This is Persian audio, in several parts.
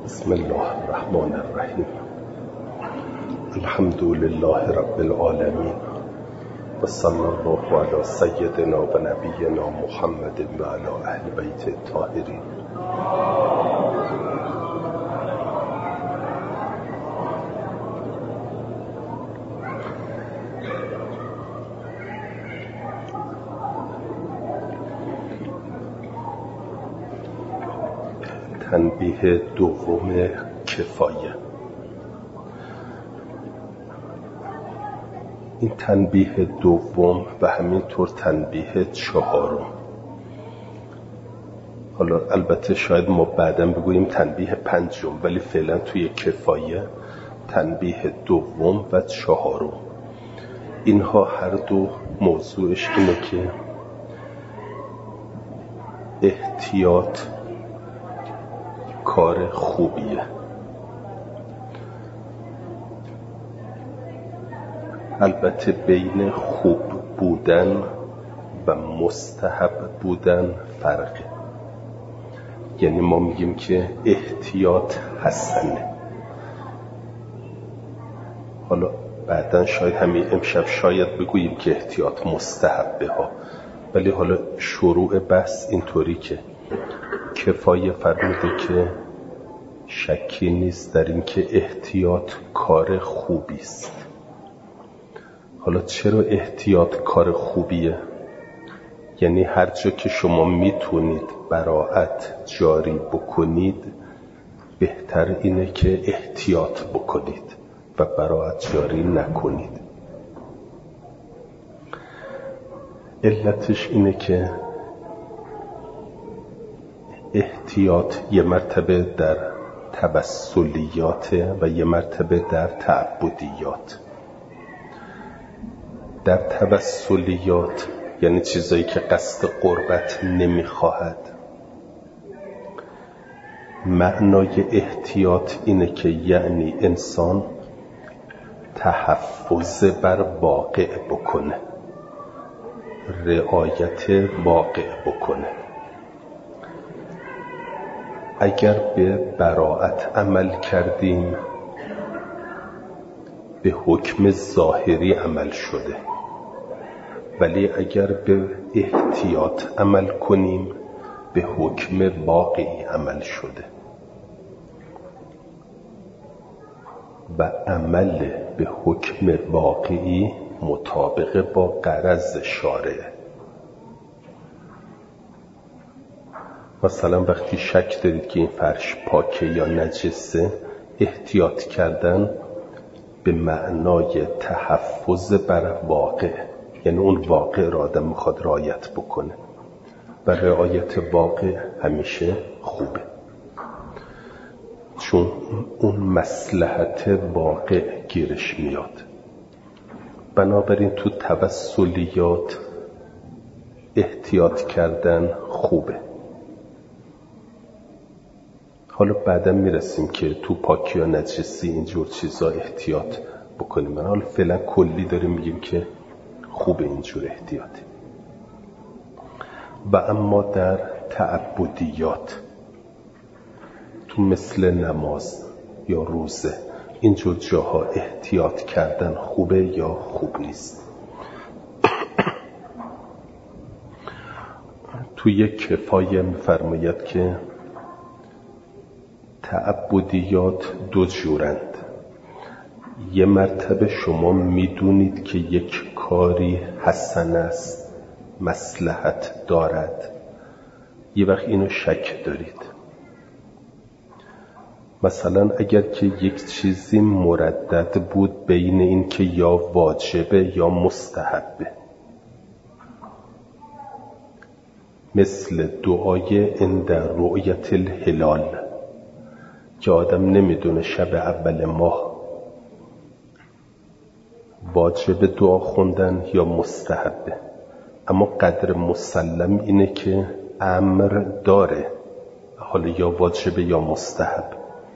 بسم الله الرحمن الرحیم. الحمد لله رب العالمین و صلی الله علی سیدنا و نبینا محمد و علی اهل بیت الطاهرین. تنبیه دوم کفایه. این تنبیه دوم و همینطور تنبیه چهارم. حالا البته شاید ما بعداً بگوییم تنبیه پنجم، ولی فعلا توی کفایه تنبیه دوم و چهارم، اینها هر دو موضوعش اینه که احتیاط کار خوبیه. البته بین خوب بودن و مستحب بودن فرقه. یعنی ما میگیم که احتیاط حسنه. حالا بعداً شاید همین امشب شاید بگوییم که احتیاط مستحبه ها، ولی حالا شروع بحث اینطوری که کفایه فرموده که شکی نیست در این که احتیاط کار خوبی است. حالا چرا احتیاط کار خوبیه؟ یعنی هر جا که شما میتونید براءت جاری بکنید، بهتر اینه که احتیاط بکنید و براءت جاری نکنید. علتش اینه که احتیاط یه مرتبه در توسلیات و یه مرتبه در تعبدیات. در توسلیات یعنی چیزایی که قصد قربت نمیخواهد. معنای احتیاط اینه که یعنی انسان تحفظ بر واقع بکنه، رعایت واقع بکنه. اگر به براءت عمل کردیم به حکم ظاهری عمل شده، ولی اگر به احتیاط عمل کنیم به حکم واقعی عمل شده. و عمل به حکم واقعی مطابق با غرض شارع. مثلا وقتی شک دارید که این فرش پاکه یا نجسه، احتیاط کردن به معنای تحفظ بر واقع، یعنی اون واقع را آدم میخواد رعایت بکنه و رعایت واقع همیشه خوبه، چون اون مصلحت واقع گیرش میاد. بنابراین تو توسلیات احتیاط کردن خوبه. حالا بعدا میرسیم که تو پاکی و نجسی اینجور چیزا احتیاط بکنیم. من حالا فعلا کلی داریم میگیم که خوب اینجور احتیاطی. و اما در تعبدیات تو مثل نماز یا روزه اینجور جاها احتیاط کردن خوبه یا خوب نیست. تو یک کفایه میفرماید که تعبدیات دو جورند. یه مرتبه شما میدونید که یک کاری حسن است، مصلحت دارد، یه وقت اینو شک دارید. مثلا اگر که یک چیزی مردد بود بین این که یا واجبه یا مستحبه، مثل دعای عند رؤیت الهلال که آدم نمیدونه شب اول ماه واجب دعا خوندن یا مستحبه، اما قدر مسلم اینه که امر داره، حالا یا واجب یا مستحب.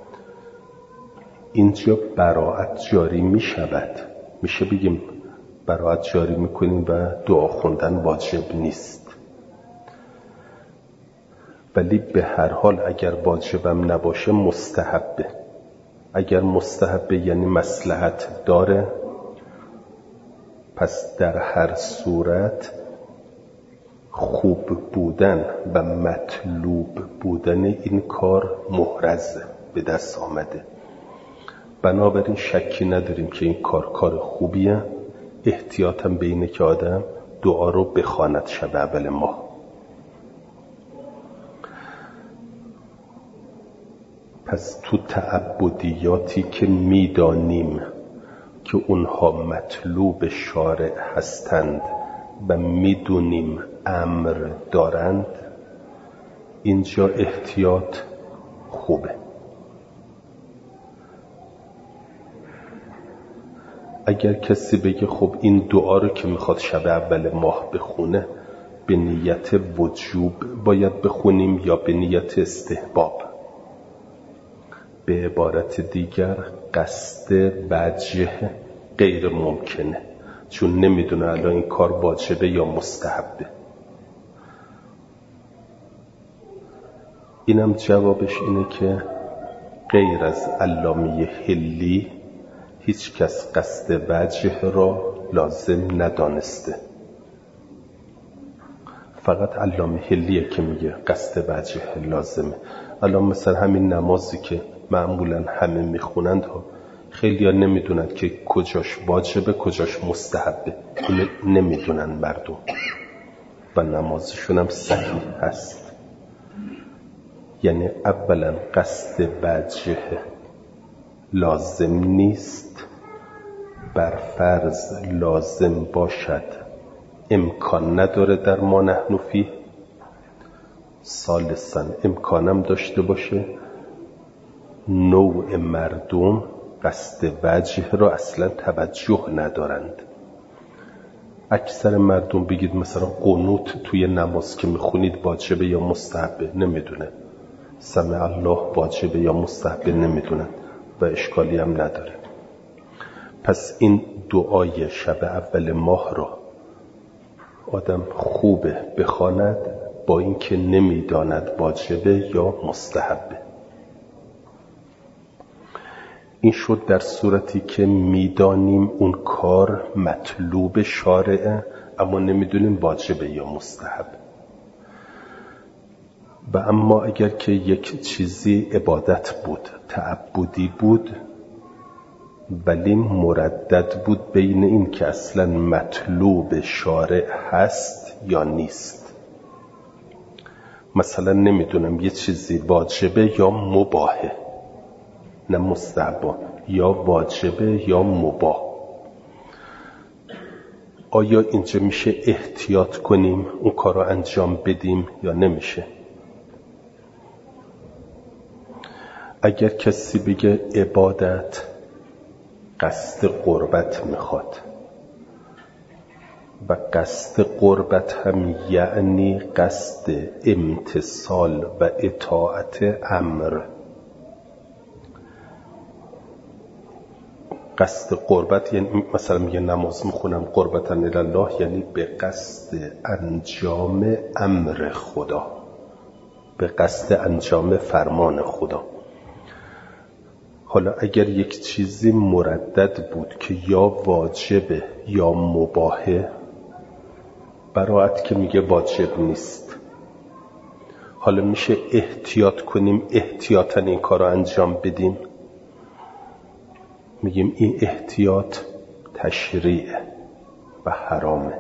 اینجا براءت جاری می شود، میشه بگیم براءت جاری میکنیم و دعا خوندن واجب نیست. ولی به هر حال اگر واجبم نباشه مستحبه. اگر مستحبه یعنی مصلحت داره، پس در هر صورت خوب بودن و مطلوب بودن این کار محرزه، به دست آمده. بنابراین شکی نداریم که این کار خوبیه. احتیاطم به اینه که آدم دعا رو بخواند شب اول ماه. پس تو تعبدیاتی که میدانیم که اونها مطلوب شارع هستند و میدونیم امر دارند، اینجا احتیاط خوبه. اگر کسی بگه خب این دعا رو که میخواد شب اول ماه بخونه به نیت وجوب باید بخونیم یا به نیت استحباب، به عبارت دیگر قصد وجه غیر ممکنه، چون نمیدونه الان این کار واجبه یا مستحبه. اینم جوابش اینه که غیر از علامه حلی هیچ کس قصد وجه را لازم ندانسته. فقط علامه حلیه که میگه قصد وجه لازمه. الان مثلا همین نمازی که معمولا همه میخونند خیلی ها نمیدونن که کجاش واجبه کجاش مستحبه. اینو نمیدونن مردم و نمازشون هم صحیح هست. یعنی اولا قصد وجه لازم نیست، بر فرض لازم باشد امکان نداره در ما نحن فیه. ثالثاً امکانم داشته باشه نوع مردم قصد وجه را اصلا توجه ندارند. اکثر مردم بگید مثلا قنوت توی نماز که میخونید واجبه یا مستحبه، نمیدونه. سمع الله واجبه یا مستحبه نمیدونن و اشکالی هم نداره. پس این دعای شب اول ماه را آدم خوبه بخواند با اینکه نمیداند واجبه یا مستحبه. این شد در صورتی که میدانیم اون کار مطلوب شارعه اما نمیدونیم واجبه یا مستحب. و اما اگر که یک چیزی عبادت بود، تعبدی بود، ولی مردد بود بین این که اصلا مطلوب شارع هست یا نیست. مثلا نمیدونم یه چیزی واجبه یا مباهه، نه مستحب، یا واجبه یا مباح. آیا اینجا میشه احتیاط کنیم اون کار رو انجام بدیم یا نمیشه؟ اگر کسی بگه عبادت قصد قربت میخواد و قصد قربت هم یعنی قصد امتثال و اطاعت امر. قصد قربت یعنی مثلا میگه نماز میخونم قربتاً الله، یعنی به قصد انجام امر خدا، به قصد انجام فرمان خدا. حالا اگر یک چیزی مردد بود که یا واجبه یا مباحه، برایت که میگه واجب نیست، حالا میشه احتیاط کنیم احتیاطاً این کار رو انجام بدیم؟ میگیم این احتیاط تشریعه و حرامه.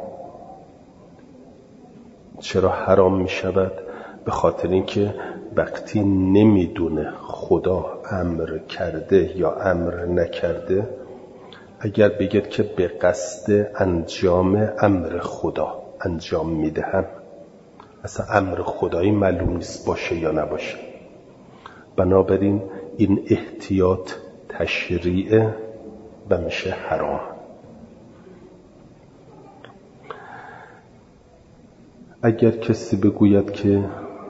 چرا حرام میشود؟ به خاطر اینکه وقتی نمیدونه خدا امر کرده یا امر نکرده، اگر بگید که به قصد انجام امر خدا انجام میدهم، اصلا امر خدایی معلوم نیست باشه یا نباشه. بنابراین این احتیاط تشریعه و میشه حرام. اگر کسی بگوید که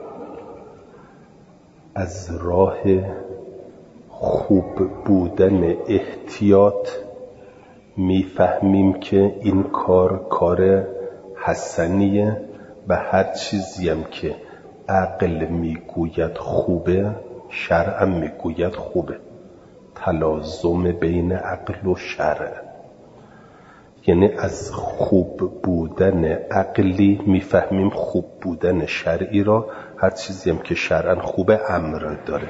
از راه خوب بودن احتیاط میفهمیم که این کار حسنیه و هر چیزی هم که عقل میگوید خوبه، شرع میگوید خوبه. تلازم بین عقل و شرع، یعنی از خوب بودن عقلی میفهمیم خوب بودن شرعی را. هر چیزی هم که شرعاً خوبه امر داره.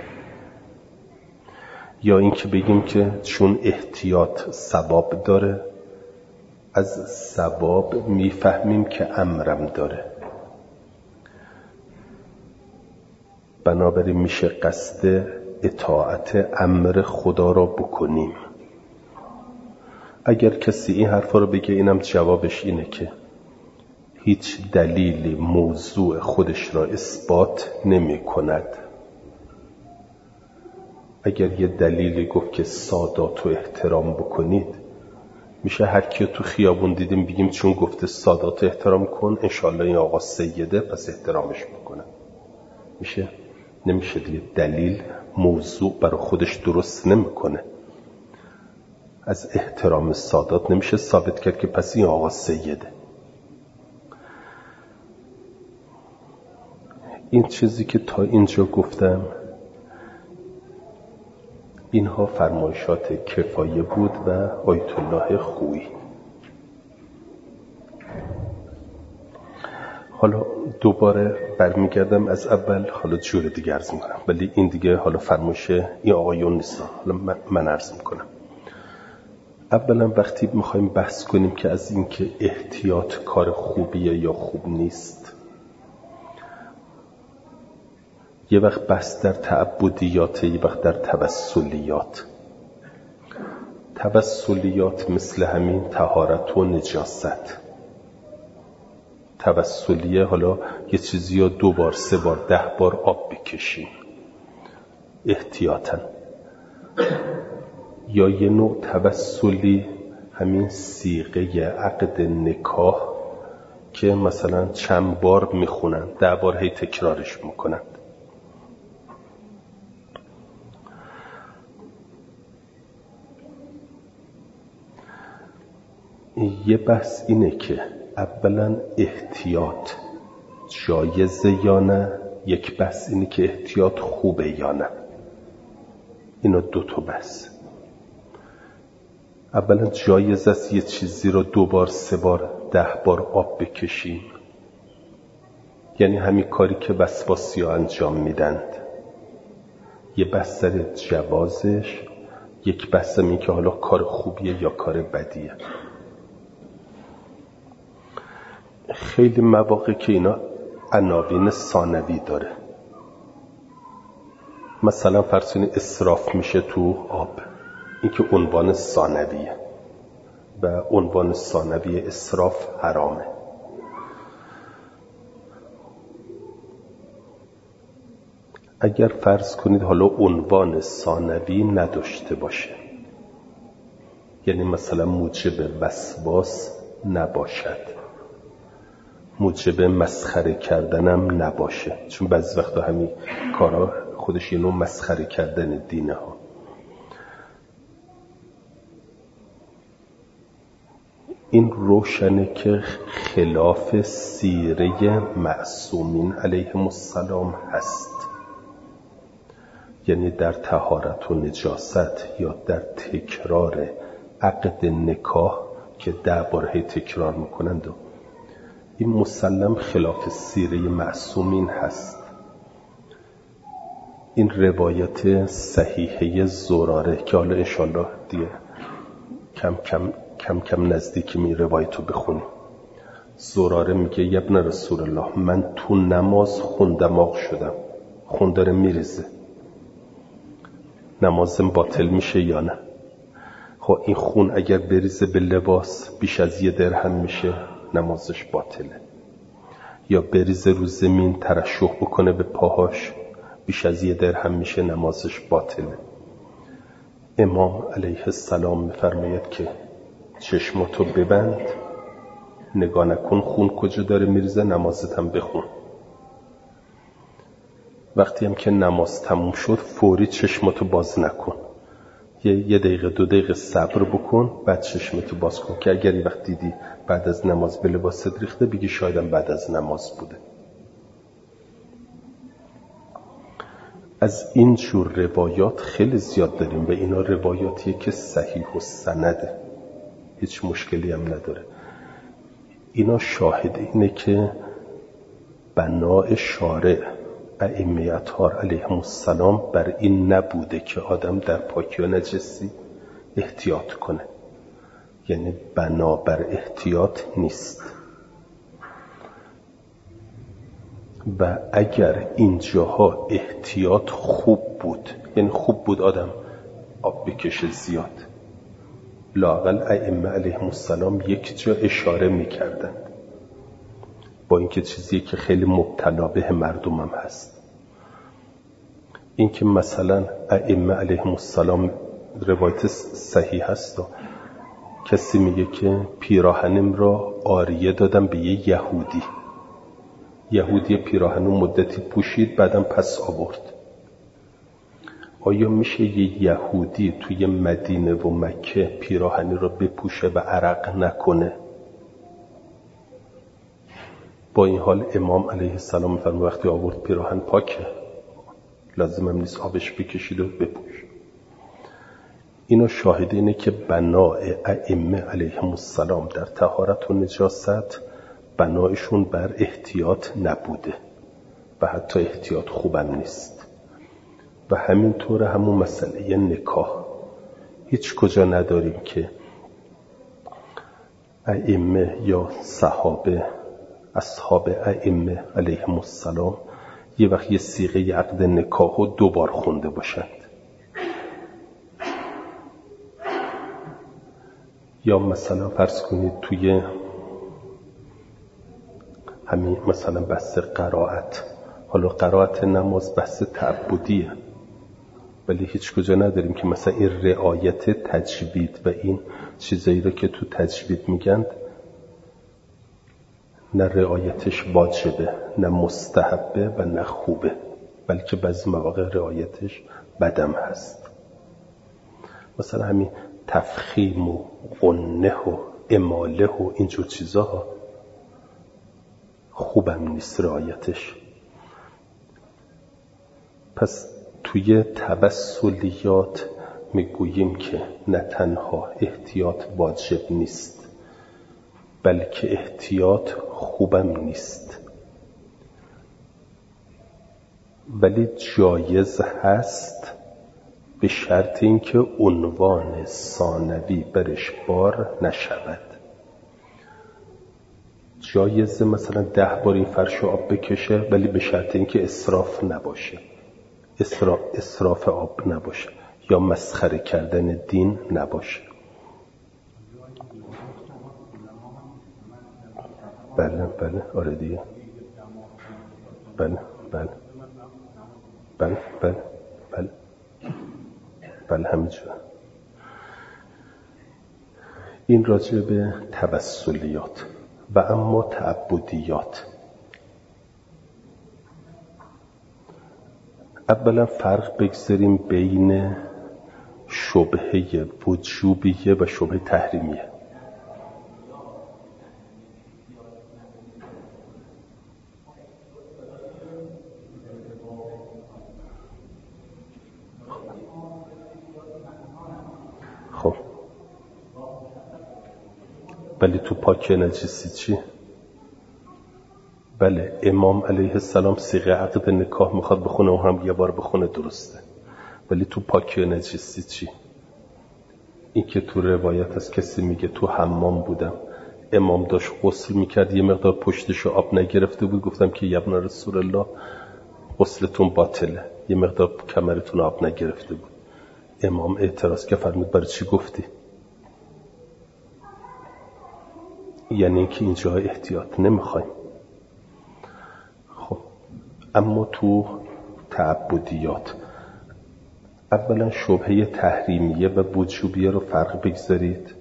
یا این که بگیم که چون احتیاط ثواب داره، از ثواب میفهمیم که امرم داره. بنابراین میشه قصد اطاعت امر خدا را بکنیم. اگر کسی این حرفا رو بگه، اینم جوابش اینه که هیچ دلیلی موضوع خودش را اثبات نمی کند. اگر یه دلیلی گفت که سادات رو احترام بکنید، میشه هر کی تو خیابون دیدیم بگیم چون گفته سادات احترام کن، انشالله این آقا سیده پس احترامش بکنه. میشه؟ نمیشه دیگه. دلیل موضوع برای خودش درست نمیکنه. از احترام سادات نمیشه ثابت کرد که پس این آقا سیده. این چیزی که تا اینجا گفتم، اینها فرمایشات کفایه بود و آیت الله خویی. حالا دوباره برمیگردم از اول، حالا جور دیگه عرض میکنم، ولی این دیگه حالا فرمایش این آقایون نیست، حالا من عرض میکنم. اولا وقتی میخوایم بحث کنیم که از این که احتیاط کار خوبیه یا خوب نیست، یه وقت بحث در تعبدیات، یه وقت در توسلیات. توسلیات مثل همین طهارت و نجاست. توسلیه حالا یه چیزی یا 2 بار 3 بار 10 بار آب بکشیم احتیاطاً. یا یه نوع توسلی همین صیغه عقد نکاح که مثلا چند بار میخونن، 10 بار هی تکرارش میکنن. یه بحث اینه که اولا احتیاط جایزه یا نه، یک بحث اینه که احتیاط خوبه یا نه. اینا 2 تا بحث. اولا جایز است یه چیزی رو 2 بار 3 بار 10 بار آب بکشیم، یعنی همین کاری که وسواسی‌ها انجام میدند. یه بحث در جوازش، یک بحث این که حالا کار خوبیه یا کار بدیه. خیلی مواقع که اینا عناوین ثانوی داره. مثلا فرض کنید اسراف میشه تو آب، این که عنوان ثانویه و عنوان ثانوی اسراف حرامه. اگر فرض کنید حالا عنوان ثانوی نداشته باشه، یعنی مثلا موجب وسواس نباشد، موجب مسخره کردنم نباشه، چون بعضی وقتا همین کارا خودش یه نوع مسخره کردن دینه ها. این روشنه که خلاف سیره معصومین علیهم السلام هست. یعنی در طهارت و نجاست یا در تکرار عقد نکاح که 10 بار هی تکرار میکنند، این مسلم خلاف سیره معصومین هست. این روایت صحیحه زراره که حالا انشالله دیگه کم کم نزدیک می روایتو بخونیم. زراره میگه ابن رسول الله، من تو نماز خون دماغ شدم، خون داره میریزه، نمازم باطل میشه یا نه؟ خب این خون اگر بریزه به لباس بیش از 1 درهم میشه، نمازش باطله. یا بریزه رو زمین ترشح بکنه به پاهاش، بیش از 1 درهم میشه، نمازش باطله. امام علیه السلام میفرماید که چشماتو ببند، نگاه نکن خون کجا داره میریزه، نمازت هم بخون. وقتی هم که نماز تموم شد فوری چشماتو باز نکن، یه دقیقه 2 دقیقه صبر بکن، بعد چشمتو باز کن، که اگر یه وقت دیدی بعد از نماز به لباست ریخته، بگی شایدم بعد از نماز بوده. از این جور روایات خیلی زیاد داریم و اینا روایاتیه که صحیح و سنده، هیچ مشکلی هم نداره. اینا شاهد اینه که بناء شارع ائمه اطهار علیهم السلام بر این نبوده که آدم در پاکی و نجسی احتیاط کنه، یعنی بنا بر احتیاط نیست. و اگر اینجاها احتیاط خوب بود، یعنی خوب بود آدم آب بکشه زیاد، لااقل ائمه علیهم السلام یک جا اشاره میکردند، با اینکه چیزی که خیلی مبتلا به مردم هم هست. اینکه مثلا ائمه علیهم السلام روایت صحیح هست و کسی میگه که پیراهنم را عاریه دادم به یه یهودی پیراهنو مدتی پوشید بعدم پس آورد. آیا میشه یه یهودی توی مدینه و مکه پیراهنی را بپوشه و عرق نکنه؟ با این حال امام علیه السلام فرمود وقتی آورد پیراهن پاکه، لازم هم نیست آبش بکشید و بپوش. اینو شاهد اینه که بناء ائمه علیهم السلام در طهارت و نجاست بنایشون بر احتیاط نبوده و حتی احتیاط خوبم نیست. و همینطور همون مسئله نکاح، هیچ کجا نداریم که ائمه یا صحابه اصحاب ائمه علیهم السلام یه وقت یه صیغه عقد نکاحو 2 بار خونده باشند. یا مثلا فرض کنید توی همین مثلا بحث قرائت، حالا قرائت نماز بحث تعبدیه ولی هیچ کجا نداریم که مثلا این رعایت تجوید و این چیزایی رو که تو تجوید میگن نه رعایتش واجبه نه مستحبه و نه خوبه، بلکه بعضی مواقع رعایتش بدم هست. مثلا همین تفخیم و غنه و اماله و اینجور چیزها خوبم نیست رعایتش. پس توی توسلیات میگوییم که نه تنها احتیاط واجب نیست بلکه احتیاط خوبم نیست، ولی جایز هست به شرط اینکه عنوان ثانوی برش بار نشود. جایزه مثلا 10 بار این فرش آب بکشه ولی به شرط اینکه اسراف نباشه، اسراف آب نباشه یا مسخره کردن دین نباشه. بله آره دیگه، بله همینجور. این راجع به توسلیات. و اما تعبدیات، اولا فرق بگذاریم بین شبهه وجوبیه و شبهه تحریمیه. خب ولی تو پاکی نجسی چی؟ بله امام علیه السلام صیغه عقد نکاح میخواد بخونه و هم یه بار بخونه درسته، ولی تو پاکی نجسی چی؟ این که تو روایت هست کسی میگه تو حمام بودم، امام داشت غسل میکرد یه مقدار پشتشو آب نگرفته بود، گفتم که ابن رسول الله غسلتون باطله، یه مقدار کمرتون آب نگرفته بود. امام اعتراض که فرمود برای چی گفتی؟ یعنی که اینجا احتیاط نمیخوایم. خب اما تو تعبدیات اولا شبهه تحریمیه و وجوبیه رو فرق بگذارید.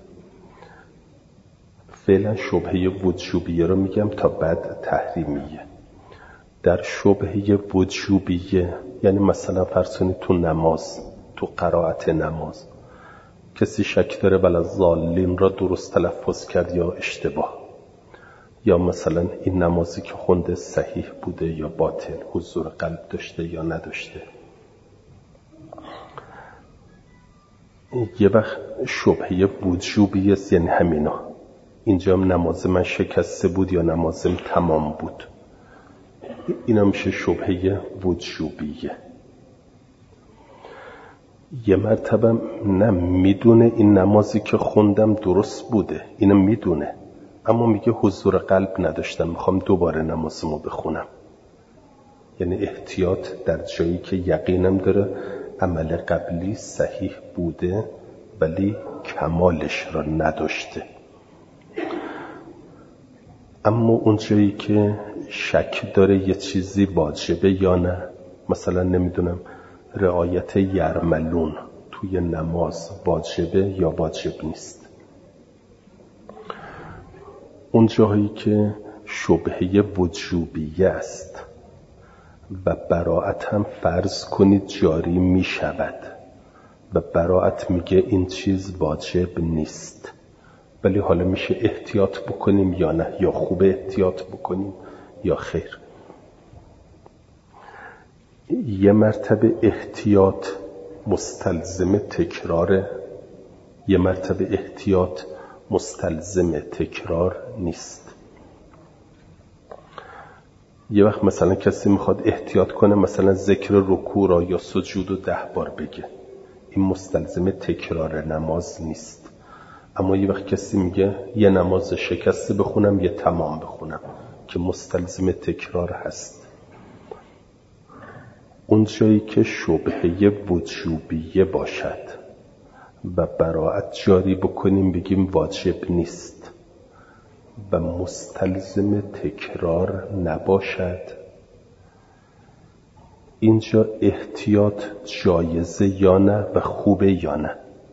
فعلا شبهه وجوبیه رو میگم تا بعد تحریمیه. در شبهه وجوبیه یعنی مثلا فرض کنید تو نماز، تو قرائت نماز کسی شک داره ولی ضالین را درست تلفظ کرد یا اشتباه، یا مثلا این نمازی که خونده صحیح بوده یا باطل، حضور قلب داشته یا نداشته. یه وقت شبهه وجوبی است، یعنی همینا. اینجا هم نماز من شکسته بود یا نمازم تمام بود، اینا میشه شبهه وجوبیه. یه مرتبه نه میدونه این نمازی که خوندم درست بوده، اینو میدونه، اما میگه حضور قلب نداشتم، میخوام دوباره نمازمو بخونم. یعنی احتیاط در جایی که یقینم داره عمل قبلی صحیح بوده ولی کمالش را نداشته. اما اون جایی که شک داره یه چیزی واجبه یا نه، مثلا نمیدونم رعایت یرملون توی نماز واجبه یا واجب نیست، اون جایی که شبهه وجوبیه است و براءت هم فرض کنید جاری می شود و براءت میگه این چیز واجب نیست، ولی حالا میشه احتیاط بکنیم یا نه، یا خوب احتیاط بکنیم یا خیر. یه مرتبه احتیاط مستلزم تکراره، یه مرتبه احتیاط مستلزم تکرار نیست. یه وقت مثلا کسی میخواد احتیاط کنه مثلا ذکر رکوع را یا سجود رو 10 بار بگه، این مستلزم تکرار نماز نیست. اما یه وقت کسی میگه یه نماز شکسته بخونم یه تمام بخونم که مستلزم تکرار هست. اون جایی که شبهه وجوبیه باشد و براءت جاری بکنیم بگیم واجب نیست و مستلزم تکرار نباشد، اینجا احتیاط جایزه یا نه و خوبه یا نه.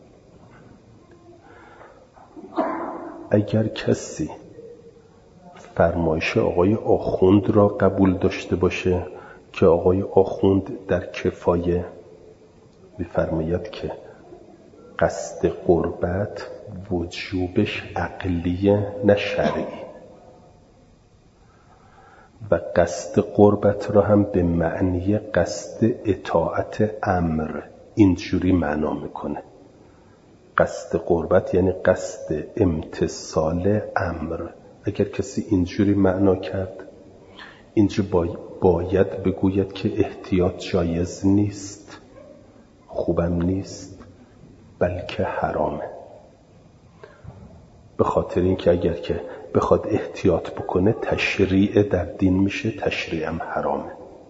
اگر کسی فرمایش آقای آخوند را قبول داشته باشه که آقای آخوند در کفایه می‌فرماید که قصد قربت وجوبش عقلیه نه شرعی، و قصد قربت را هم به معنی قصد اطاعت امر اینجوری معنا میکنه. قصد قربت یعنی قصد امتثال امر. اگر کسی اینجوری معنا کرد، اینجا باید بگوید که احتیاط جایز نیست، خوبم نیست، بلکه حرامه. به خاطر اینکه اگر که بخواد احتیاط بکنه تشریع در دین میشه، تشریع هم حرامه.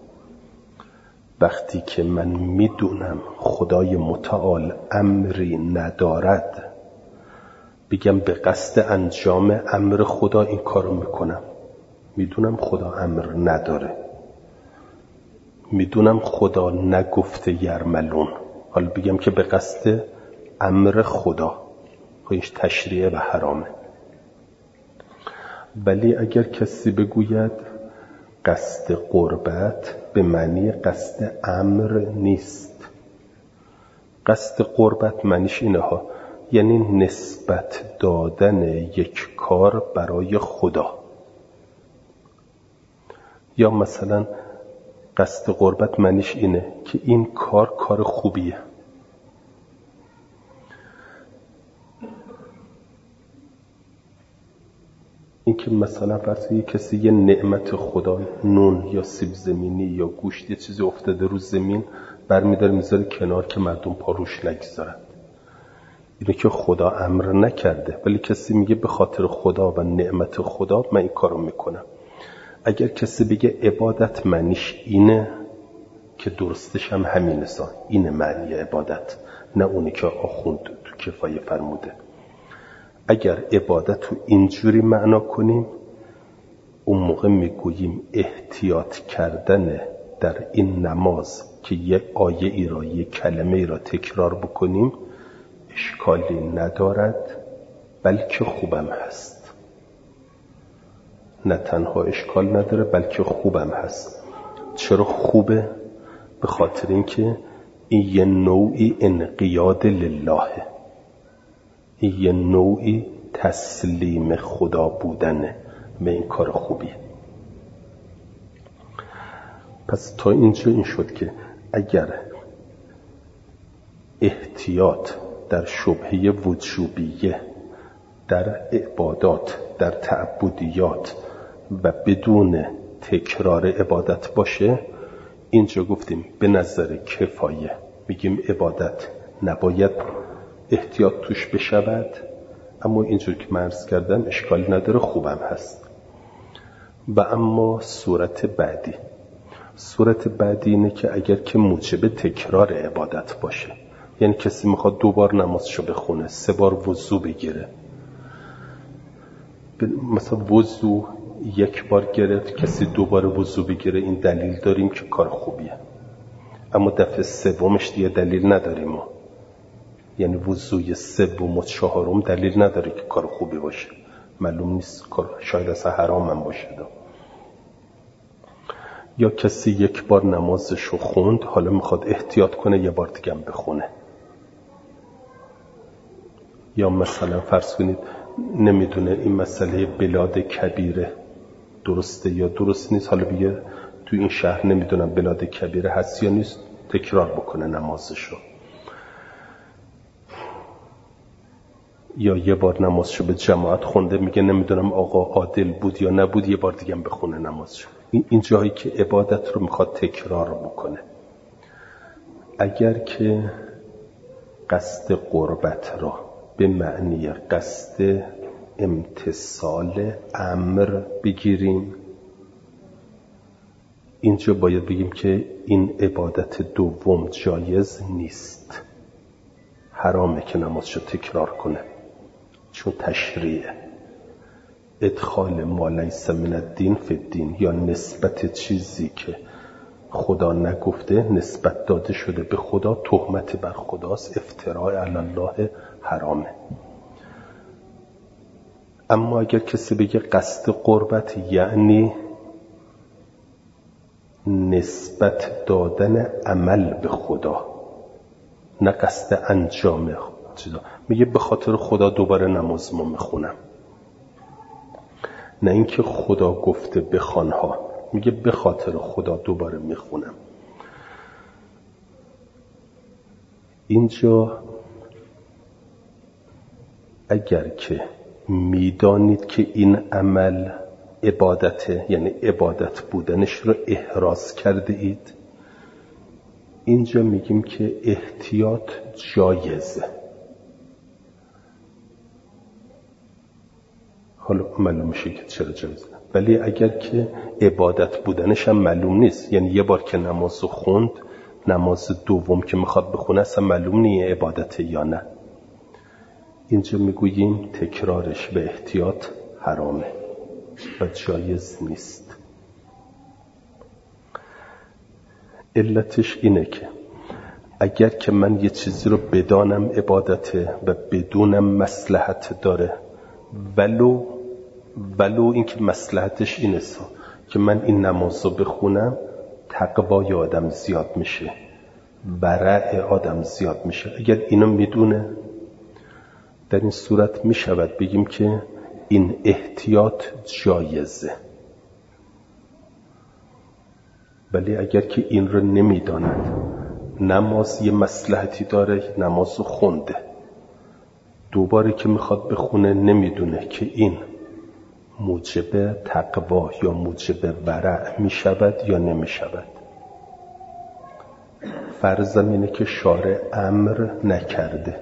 وقتی که من میدونم خدای متعال امری ندارد، بگم به قصد انجام امر خدا این کارو میکنم، میدونم خدا امر نداره، میدونم خدا نگفته یرملون، حالا بگم که به قصد امر خدا، خودش تشریع و حرامه. ولی اگر کسی بگوید قصد قربت به معنی قصد امر نیست، قصد قربت معنیش اینه ها، یعنی نسبت دادن یک کار برای خدا. یا مثلا قصد قربت معنیش اینه که این کار خوبیه. این که مثلا فرض کنید کسی یه نعمت خدا، نون یا سیب زمینی یا گوشت، یه چیزی افتاده رو زمین، برمی‌داره میذاره کنار که مردم پا روش نگذارند، اینه که خدا امر نکرده، ولی کسی میگه به خاطر خدا و نعمت خدا من این کارو میکنم. اگر کسی بگه عبادت معنیش اینه، که درستش هم همینه، اینه معنی عبادت، نه اونی که آخوند تو کفایه فرموده. اگر عبادت رو اینجوری معنا کنیم، اون موقع میگوییم احتیاط کردن در این نماز که یه آیه ای را، یه کلمه ای را تکرار بکنیم اشکالی ندارد، بلکه خوبم هست. نه تنها اشکال نداره بلکه خوبم هست. چرا خوبه؟ به خاطر اینکه این یه نوعی انقیاد لله، این یه نوعی تسلیم خدا بودنه به این کار خوبی. پس تا اینجا این شد که اگر احتیاط در شبهه وجوبیه، در عبادات، در تعبدیات و بدون تکرار عبادت باشه، اینجا گفتیم به نظر کفایه میگیم عبادت نباید احتیاط توش بشود، اما اینجور که من عرض کردم اشکال نداره، خوبم هست. و اما صورت بعدی اینه که اگر که موجب تکرار عبادت باشه، یعنی کسی میخواد 2 بار نمازشو بخونه، 3 بار وضو بگیره، مثلا وضو 1 بار گرفت، کسی 2 بار وضو بگیره، این دلیل داریم که کار خوبیه. اما دفعه 3 دیگه دلیل نداریم ما. یعنی وضوی 3 و 4 دلیل نداره که کار خوبی باشه، معلوم نیست، کار شاید اصلا حرام هم باشه. یا کسی 1 بار نمازشو خوند، حالا میخواد احتیاط کنه 1 بار دیگه هم بخونه. یا مثلا فرض کنید نمیدونه این مسئله بلاد کبیره درسته یا درست نیست، حالا بگه تو این شهر نمیدونم بلاد کبیره هست یا نیست، تکرار بکنه نمازشو. یا 1 بار نمازشو به جماعت خونده، میگه نمیدونم آقا عادل بود یا نبود، 1 بار دیگه هم بخونه نمازشو. این جایی که عبادت رو میخواد تکرار بکنه. اگر که قصد قربت را به معنی قصد امتثال امر بگیریم، اینجا باید بگیم که این عبادت دوم جایز نیست، حرامه که نمازشو تکرار کنه، چون تشریعه. ادخال ما لیس من الدین فی الدین، یا نسبت چیزی که خدا نگفته نسبت داده شده به خدا، تهمت بر خداست، افتراء علی الله، حرامه. اما اگر کسی بگه قصد قربت یعنی نسبت دادن عمل به خدا، نه قصد انجام چیزا، میگه به خاطر خدا 2 بار نمازمو میخونم، نه اینکه خدا گفته بخوانها، میگه به خاطر خدا 2 بار میخونم. اینجا اگر که میدانید که این عمل عبادته، یعنی عبادت بودنش رو احراز کرده اید، اینجا میگیم که احتیاط جایزه. حالا معلوم میشه که چرا جایزه، ولی اگر که عبادت بودنش هم معلوم نیست، یعنی 1 بار که نمازو خوند، نماز دوم که میخواد بخونه اصلا معلوم نیه عبادته یا نه، اینجا میگوییم تکرارش به احتیاط حرامه و جایز نیست. علتش اینه که اگر که من یه چیزی رو بدانم عبادته و بدونم مصلحت داره، ولو اینکه مصلحتش اینه که من این نماز رو بخونم تقوای آدم زیاد میشه، ورع آدم زیاد میشه، اگر اینو میدونه، در این صورت میشود بگیم که این احتیاط جایزه. ولی اگر که این رو نمیداند، نماز یه مصلحتی داره، نماز رو خونده، 2 باری که میخواد بخونه نمیدونه که این موجب تقوا یا موجب ورع میشود یا نمیشود، فرضم اینه که شارع امر نکرده،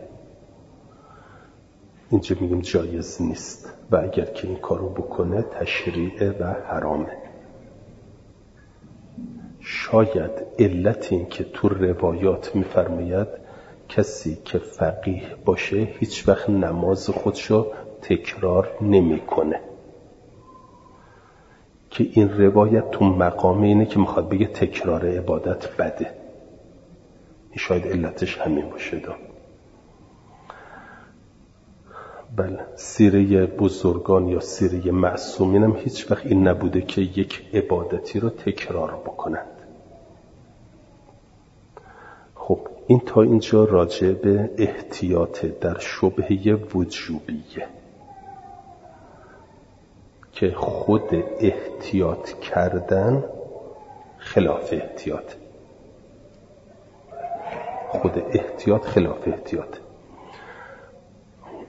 اینجا میگیم جایز نیست، و اگر که این کارو بکنه تشریعه و حرامه. شاید علت این که تو روایات میفرماید کسی که فقیه باشه هیچ وقت نماز خودشو تکرار نمیکنه، که این روایت تو مقام اینه که میخواد بگه تکرار عبادت بده. شاید علتش همین باشه. بله، سیره بزرگان یا سیره معصومین هم هیچ وقت این نبوده که یک عبادتی رو تکرار بکنند. خب این تا اینجا راجع به احتیاط در شبهه وجوبیه که خود احتیاط کردن خلاف احتیاط، خود احتیاط خلاف احتیاط.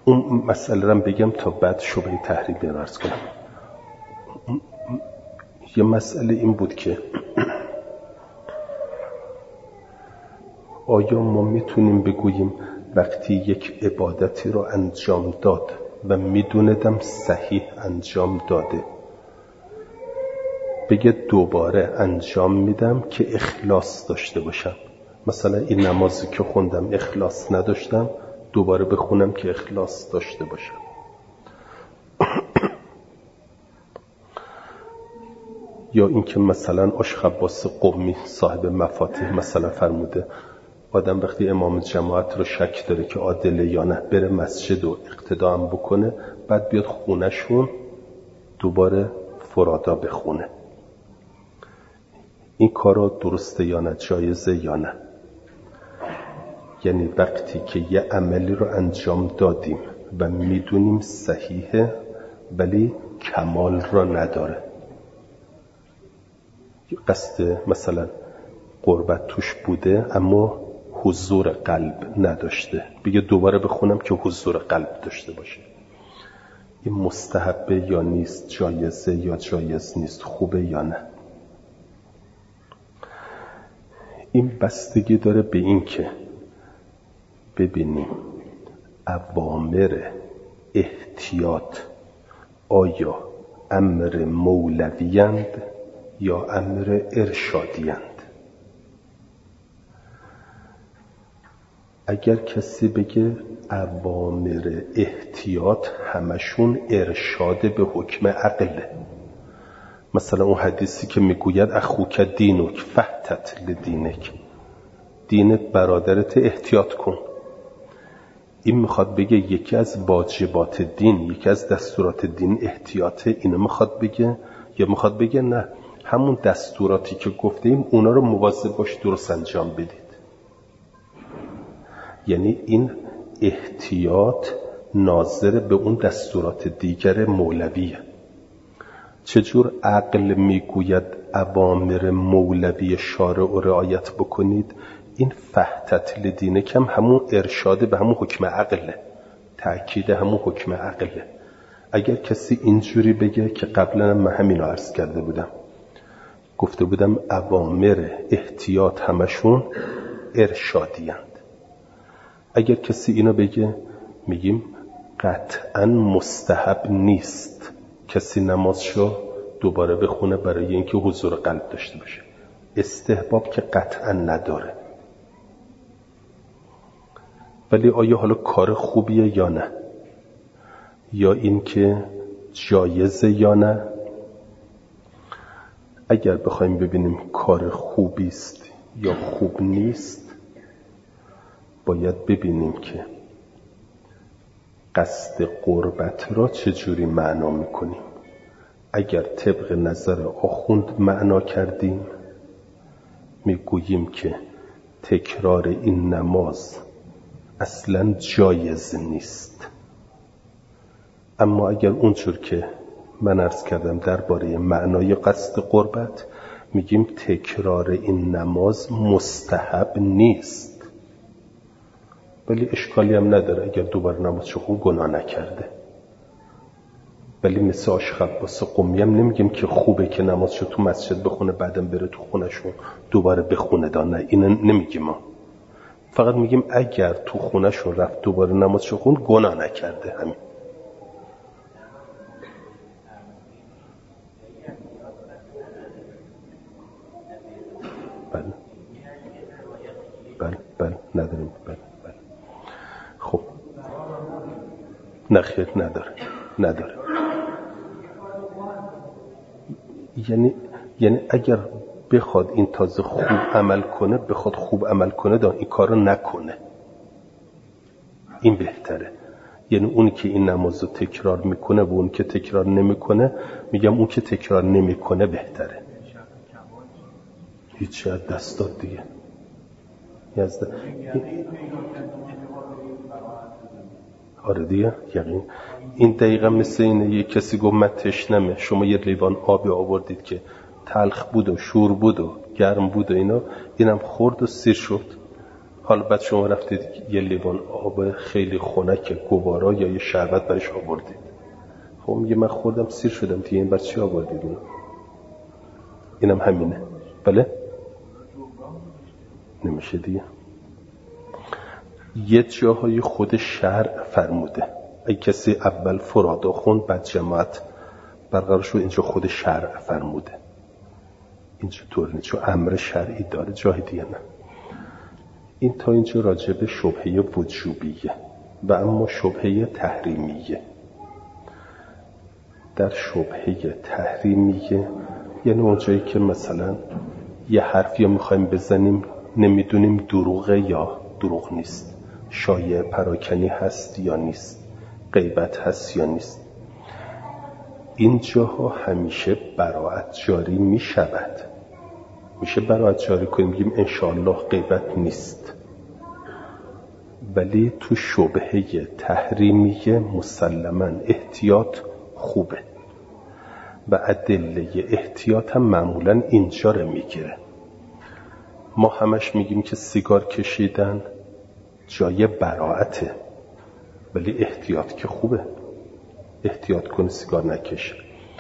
اون مسئله رو بگم تا بعد شبهه تحریمی رو عرض کنم. یه مسئله این بود که آیا ما میتونیم بگوییم وقتی یک عبادتی رو انجام داد و میدوندم صحیح انجام داده، بگه دوباره انجام میدم که اخلاص داشته باشم؟ مثلا این نمازی که خوندم اخلاص نداشتم، دوباره بخونم که اخلاص داشته باشم. یا اینکه مثلا اشخباس قمی صاحب مفاتیح مثلا فرموده آدم وقتی امام جماعت رو شک داره که عادله یا نه، بره مسجد و اقتدا هم بکنه، بعد بیاد خونهشون دوباره فرادا بخونه. این کارا درسته یا نه، جایزه یا نه؟ یعنی وقتی که یه عملی رو انجام دادیم و میدونیم صحیحه ولی کمال را نداره، قصد مثلا قربت توش بوده اما حضور قلب نداشته، بگه دوباره بخونم که حضور قلب داشته باشه. این مستحبه یا نیست، جایزه یا جایز نیست، خوبه یا نه؟ این بستگی داره به این که ببینیم اوامر احتیاط آیا امر مولویند یا امر ارشادیند. اگر کسی بگه اوامر احتیاط همشون ارشاد به حکم عقله، مثلا اون حدیثی که میگوید اخوک دینک فحتت لدینک، دینت برادرت احتیاط کن، این میخواد بگه یکی از واجبات دین، یکی از دستورات دین احتیاطه، اینو میخواد بگه؟ یا میخواد بگه نه همون دستوراتی که گفتیم اونا رو مواظب باش درست انجام بدید؟ یعنی این احتیاط ناظر به اون دستورات دیگر مولویه. چجور عقل میگوید اوامر مولوی شارع و رعایت بکنید؟ این فحتت لدینه کم همون ارشاد به همون حکم عقله، تأکید همون حکم عقله. اگر کسی اینجوری بگه که قبلا من همین رو عرض کرده بودم، گفته بودم اوامر احتیاط همشون ارشادیند. اگر کسی اینو بگه میگیم قطعا مستحب نیست کسی نمازشو دوباره بخونه برای اینکه حضور قلب داشته باشه، استحباب که قطعا نداره. ولی آیا حالا کار خوبیه یا نه، یا اینکه جایزه یا نه؟ اگر بخوایم ببینیم کار خوبی است یا خوب نیست، باید ببینیم که قصد قربت را چجوری معنا میکنیم. اگر طبق نظر آخوند معنا کردیم میگوییم که تکرار این نماز اصلا جایز نیست. اما اگر اونجور که من عرض کردم درباره معنای قصد قربت، میگیم تکرار این نماز مستحب نیست، ولی اشکالی هم نداره اگر دوباره نمازشو خون گناه نکرده. ولی مثل اشخباس قمی هم نمیگیم که خوبه که نمازشو تو مسجد بخونه بعدم بره تو خونهشون دوباره بخونه، نه این نمیگیم ما. فقط میگیم اگر تو خونهشون رفت دوباره نمازشو خون گناه نکرده، همین. بله نداریم. بله. خب نخیر نداره. یعنی اگر بخواد این تازه خوب عمل کنه این کارو نکنه، این بهتره. یعنی اونی که این نمازو تکرار میکنه و اون که تکرار نمیکنه، میگم اون که تکرار نمیکنه بهتره. هیچی از دست داد دیگه. آره دیگه، یقین. این دقیقا مثل اینه یه کسی گفت من تشنمه، شما یه لیوان آبی آوردید که تلخ بود و شور بود و گرم بود و اینا، اینم خورد و سیر شد. حالا بعد شما رفتید یه لیوان آب خیلی خنک گوارا یا یه شربت برش آوردید، خب میگه من خوردم سیر شدم دیگه، این بر چی آوردید اونو؟ اینم همینه. بله نمیشه دیگه. یه جاهای خود شرع فرموده، اگه کسی اول فرادا خوند بعد جماعت برقرار شد، اینجا خود شرع فرموده، اینجا طور نیست، چون امر شرعی داره، جای دیگه نه. این تا اینجا راجع به شبهه وجوبیه. و اما شبهه تحریمیه. در شبهه تحریمیه یعنی اونجایی که مثلا یه حرفی میخوایم بزنیم نمیدونیم دروغه یا دروغ نیست، شایعه پراکنی هست یا نیست، غیبت هست یا نیست، اینجاها همیشه براءت جاری میشود. میشه براءت جاری کنیم بگیم انشاءالله غیبت نیست. ولی تو شبهه تحریمیه مسلماً احتیاط خوبه و ادله احتیاط هم معمولاً اینجا رو میگیره. ما همش میگیم که سیگار کشیدن جای براءته، ولی احتیاط که خوبه، احتیاط کنی سیگار نکشه.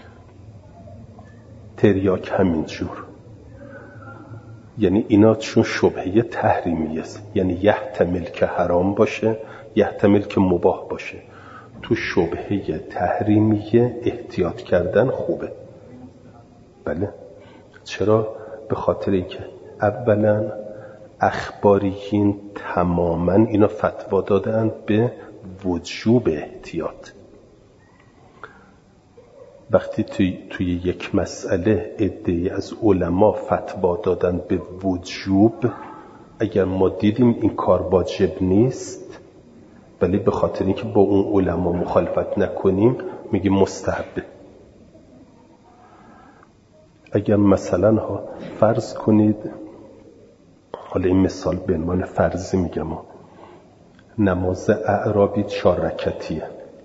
تریاک همینجور، یعنی اینا چون شبهه تحریمیه است، یعنی یحتمل که حرام باشه یحتمل که مباح باشه. تو شبهه تحریمیه احتیاط کردن خوبه. بله چرا؟ به خاطر اینکه اولا اخباریین تماما اینا فتوا دادن به وجوب احتیاط. وقتی توی یک مسئله عده‌ای از علما فتوا دادن به وجوب، اگر ما دیدیم این کار واجب نیست ولی به خاطر اینکه با اون علما مخالفت نکنیم میگیم مستحبه. اگر مثلا فرض کنید، حالا این مثال به عنوان فرضی میگم، نماز اعرابی 4 رکعتیه،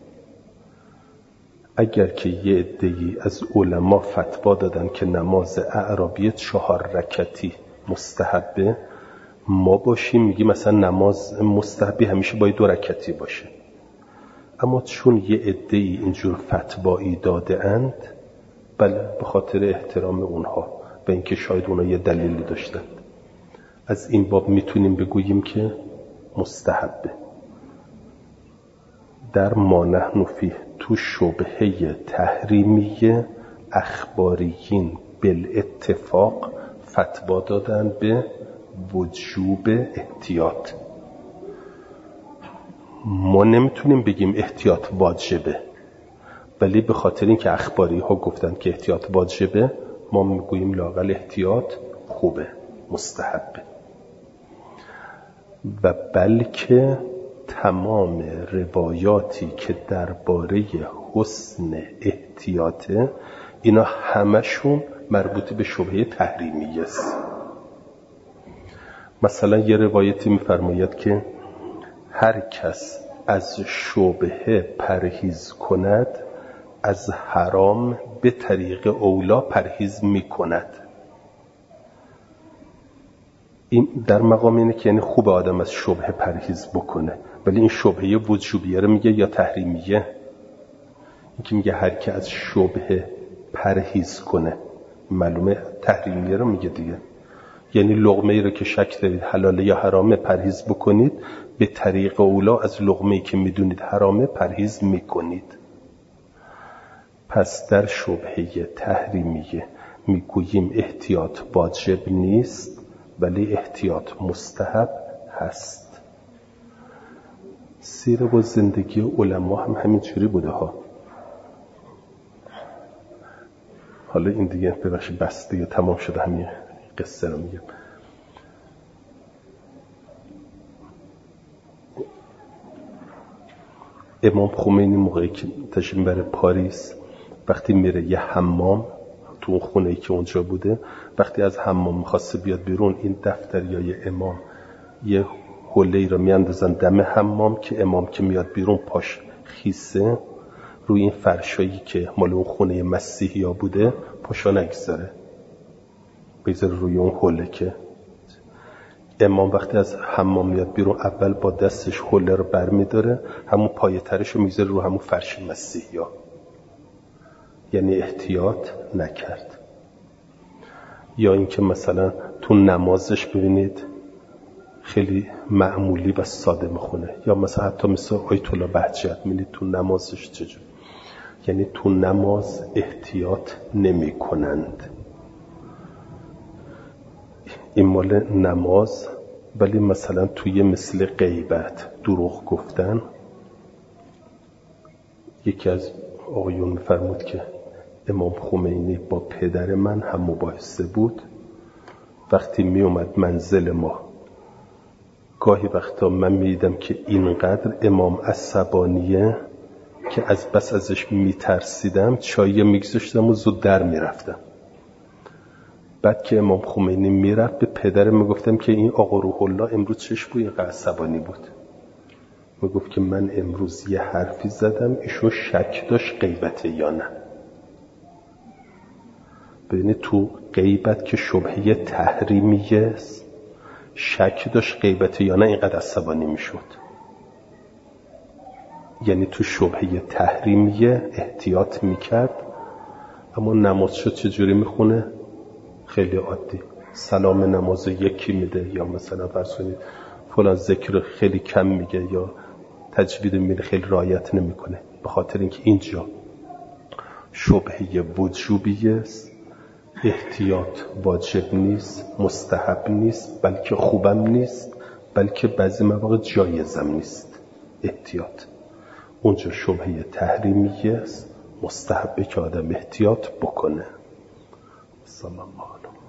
اگر که یه عده‌ای از علما فتوا دادن که نماز اعرابی 4 رکعتی مستحبه، ما باشیم میگیم مثلا نماز مستحبی همیشه باید 2 رکعتی باشه. اما چون یه عده‌ای اینجور فتوایی داده اند، بله به خاطر احترام اونها و اینکه شاید اونها یه دلیلی داشتند، از این باب میتونیم بگوییم که مستحبه. در ما نحن فیه تو شبهه تحریمیه اخباریین بالاتفاق فتوا دادن به وجوب احتیاط. ما نمیتونیم بگیم احتیاط واجبه، ولی به خاطر اینکه اخباری ها گفتن که احتیاط واجبه، ما میگوییم لااقل احتیاط خوبه، مستحبه. و بلکه تمام روایاتی که درباره حسن احتیاطه، اینا همشون مربوط به شبهه تحریمی است. مثلا یه روایتی میفرماید که هر کس از شبهه پرهیز کند از حرام به طریق اولا پرهیز میکند. این در مقام اینه که یعنی خوب آدم از شبهه پرهیز بکنه، ولی این شبهه وجوبیه رو میگه یا تحریمیه؟ این که میگه هر که از شبهه پرهیز کنه، معلومه تحریمیه رو میگه دیگه. یعنی لقمه ای رو که شک دارید حلاله یا حرامه پرهیز بکنید، به طریق اولا از لقمه ای که میدونید حرامه پرهیز میکنید. پس در شبهه تحریمیه میگوییم احتیاط واجب نیست ولی احتیاط مستحب هست. سیره و زندگی علما هم همین جوری بوده ها. حالا این دیگه ببخشید بس دیگه تمام شده، همین قصه رو میگم. امام خمینی موقعی که تشریف بره پاریس، وقتی میره یه حمام تو اون خونه‌ای که اونجا بوده، وقتی از حمام میخواسته بیاد بیرون، این دفتریای امام یه حله‌ای رو میاندازن دم حمام که امام که میاد بیرون پاش خیسه، روی این فرشایی که مال اون خونه مسیحیا بوده پاشا نگذاره، بذاره روی اون حله. که امام وقتی از حمام میاد بیرون اول با دستش حوله رو برمیداره، همون پایه ترش رو میذاره رو همون فرش مسیحیا، یعنی احتیاط نکرد. یا اینکه مثلا تو نمازش ببینید خیلی معمولی و ساده میخونه، یا مثلا حتی مثل آیت الله بهجت میبینید تو نمازش چجور، یعنی تو نماز احتیاط نمی کنند. این مال نماز. ولی مثلا توی مثل غیبت، دروغ گفتن، یکی از آقایون میفرمود که امام خمینی با پدر من هم مباحثه بود. وقتی می اومد منزل ما، گاهی وقتا من میدیدم که اینقدر امام عصبانیه که از بس ازش میترسیدم، چایی میگذاشتم و زود در میرفتم. بعد که امام خمینی میرفت به پدرم میگفتم که این آقا روح الله امروز چش بود اینقدر عصبانی بود. میگفت که من امروز یه حرفی زدم ایشون شک داشت غیبته یا نه. ببینید تو غیبت که شبهه تحریمیه، شک داشت غیبته یا نه، اینقدر عصبانی میشد. یعنی تو شبهه تحریمیه احتیاط میکرد. اما نماز شد چجوری میخونه؟ خیلی عادی، سلام نماز یکی میده، یا مثلا فرض کنید فلان ذکر خیلی کم میگه، یا تجوید میره خیلی رعایت نمیکنه. به خاطر اینکه اینجا شبهه وجوبی است، احتیاط واجب نیست، مستحب نیست، بلکه خوبم نیست، بلکه بعضی مواقع جایزم نیست. احتیاط اونجا شبهه تحریمیه است، مستحبه که آدم احتیاط بکنه. صلی الله علیه.